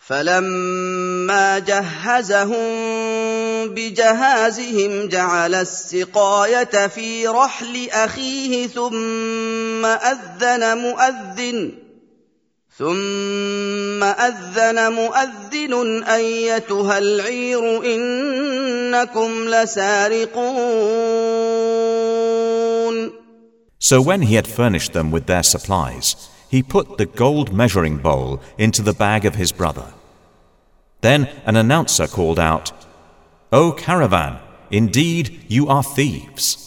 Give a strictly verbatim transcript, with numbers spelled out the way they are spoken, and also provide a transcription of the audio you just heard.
فلما جهزهم بجهازهم جعل السقاية في رحل أخيه ثم أذن مؤذن ثم أذن مؤذن أيتها العير إنكم لسارقون. So when he had furnished them with their supplies, he put the gold measuring bowl into the bag of his brother. Then an announcer called out, "O caravan, indeed you are thieves."